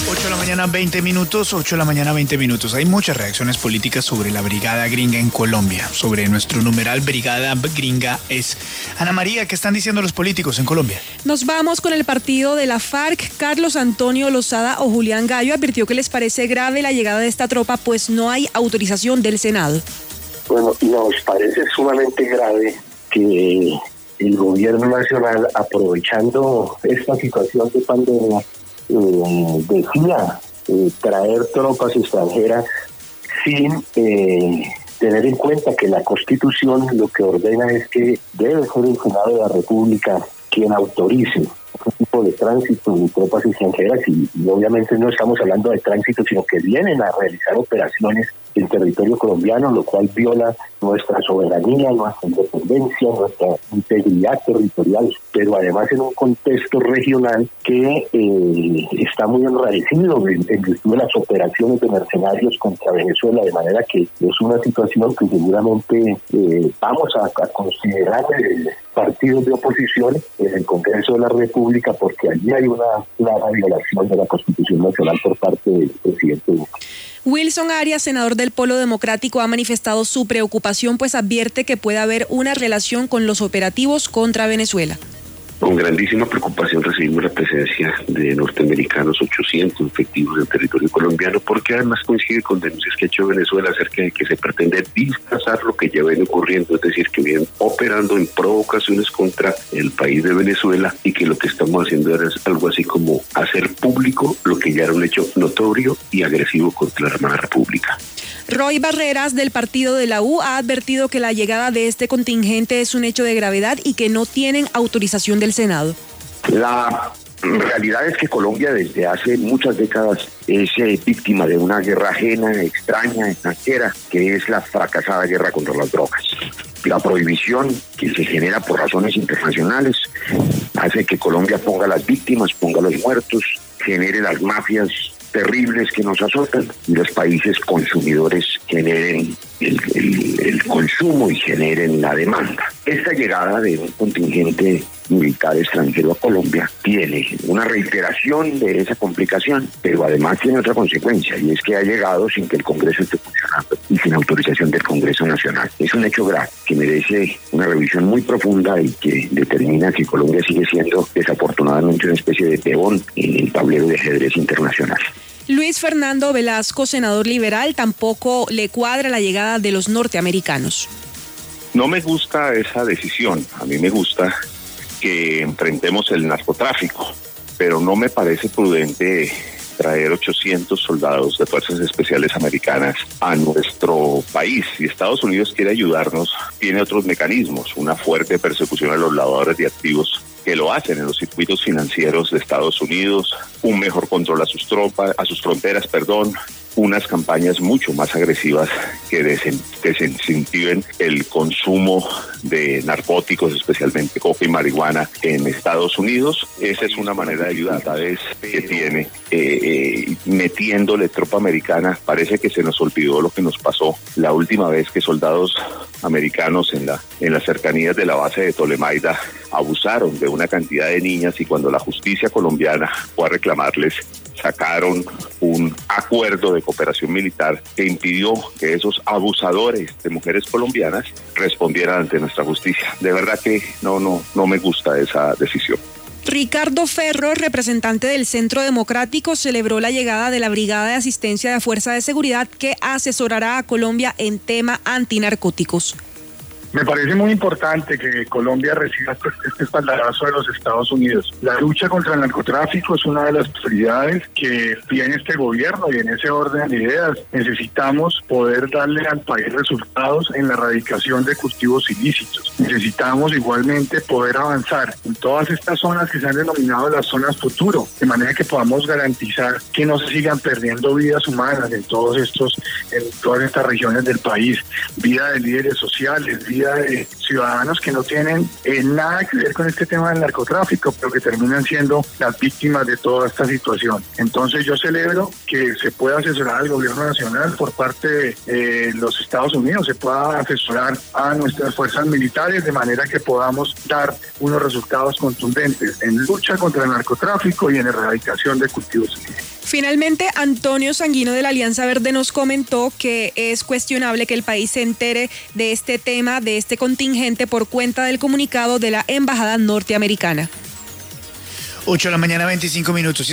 8 de la mañana, 20 minutos, 8 de la mañana, 20 minutos. Hay muchas reacciones políticas sobre la Brigada Gringa en Colombia, sobre nuestro numeral Brigada Gringa es. Ana María, ¿qué están diciendo los políticos en Colombia? Nos vamos con el partido de la FARC. Carlos Antonio Lozada o Julián Gallo advirtió que les parece grave la llegada de esta tropa, pues no hay autorización del Senado. Bueno, nos parece sumamente grave que el gobierno nacional, aprovechando esta situación de pandemia, decida traer tropas extranjeras sin tener en cuenta que la Constitución lo que ordena es que debe ser el Senado de la República quien autorice este tipo de tránsito de tropas extranjeras y obviamente no estamos hablando de tránsito, sino que vienen a realizar operaciones en territorio colombiano, lo cual viola nuestra soberanía, nuestra independencia, nuestra integridad territorial, pero además en un contexto regional que está muy enrarecido en virtud de las operaciones de mercenarios contra Venezuela, de manera que es una situación que seguramente vamos a considerar partidos de oposición en el Congreso de la República, porque allí hay una clara violación de la Constitución Nacional por parte del presidente Duque. Wilson Arias, senador del Polo Democrático, ha manifestado su preocupación, pues advierte que puede haber una relación con los operativos contra Venezuela. Con grandísima preocupación recibimos la presencia de norteamericanos, 800 efectivos en territorio colombiano, porque además coincide con denuncias que ha hecho Venezuela acerca de que se pretende disfrazar lo que ya viene ocurriendo, es decir, que vienen operando en provocaciones contra el país de Venezuela y que lo que estamos haciendo ahora es algo así como hacer público lo que ya era un hecho notorio y agresivo contra la Armada República. Roy Barreras, del partido de la U, ha advertido que la llegada de este contingente es un hecho de gravedad y que no tienen autorización del Senado. La realidad es que Colombia desde hace muchas décadas es víctima de una guerra ajena, extraña, extranjera, que es la fracasada guerra contra las drogas. La prohibición que se genera por razones internacionales hace que Colombia ponga a las víctimas, ponga a los muertos, genere las mafias terribles que nos azotan y los países consumidores generen el consumo y generen la demanda. Esta llegada de un contingente militar extranjero a Colombia tiene una reiteración de esa complicación, pero además tiene otra consecuencia, y es que ha llegado sin que el Congreso esté funcionando y sin autorización del Congreso Nacional. Es un hecho grave que merece una revisión muy profunda y que determina que Colombia sigue siendo desafortunadamente una especie de peón en el tablero de ajedrez internacional. Luis Fernando Velasco, senador liberal, tampoco le cuadra la llegada de los norteamericanos. No me gusta esa decisión. A mí me gusta que enfrentemos el narcotráfico, pero no me parece prudente traer 800 soldados de fuerzas especiales americanas a nuestro país. Si Estados Unidos quiere ayudarnos, tiene otros mecanismos, una fuerte persecución a los lavadores de activos que lo hacen en los circuitos financieros de Estados Unidos, un mejor control a sus tropas, a sus fronteras, unas campañas mucho más agresivas que desincentiven el consumo de narcóticos, especialmente coca y marihuana en Estados Unidos. Esa es una manera de ayudar, cada vez que tiene metiéndole tropa americana. Parece que se nos olvidó lo que nos pasó la última vez que soldados americanos en las cercanías de la base de Tolemaida abusaron de una cantidad de niñas, y cuando la justicia colombiana fue a reclamarles, sacaron un acuerdo de cooperación militar que impidió que esos abusadores de mujeres colombianas respondieran ante nuestra justicia. De verdad que no me gusta esa decisión. Ricardo Ferro, representante del Centro Democrático, celebró la llegada de la Brigada de Asistencia de Fuerza de Seguridad que asesorará a Colombia en tema antinarcóticos. Me parece muy importante que Colombia reciba este espaldarazo de los Estados Unidos. La lucha contra el narcotráfico es una de las prioridades que tiene este gobierno, y en ese orden de ideas necesitamos poder darle al país resultados en la erradicación de cultivos ilícitos. Necesitamos igualmente poder avanzar en todas estas zonas que se han denominado las zonas futuro, de manera que podamos garantizar que no se sigan perdiendo vidas humanas en todas estas regiones del país, vida de líderes sociales, vida de ciudadanos que no tienen nada que ver con este tema del narcotráfico, pero que terminan siendo las víctimas de toda esta situación. Entonces yo celebro que se pueda asesorar al gobierno nacional por parte de los Estados Unidos, se pueda asesorar a nuestras fuerzas militares de manera que podamos dar unos resultados contundentes en lucha contra el narcotráfico y en erradicación de cultivos ilícitos. Finalmente, Antonio Sanguino de la Alianza Verde nos comentó que es cuestionable que el país se entere de este tema, de este contingente, por cuenta del comunicado de la Embajada norteamericana. 8 de la mañana, 25 minutos.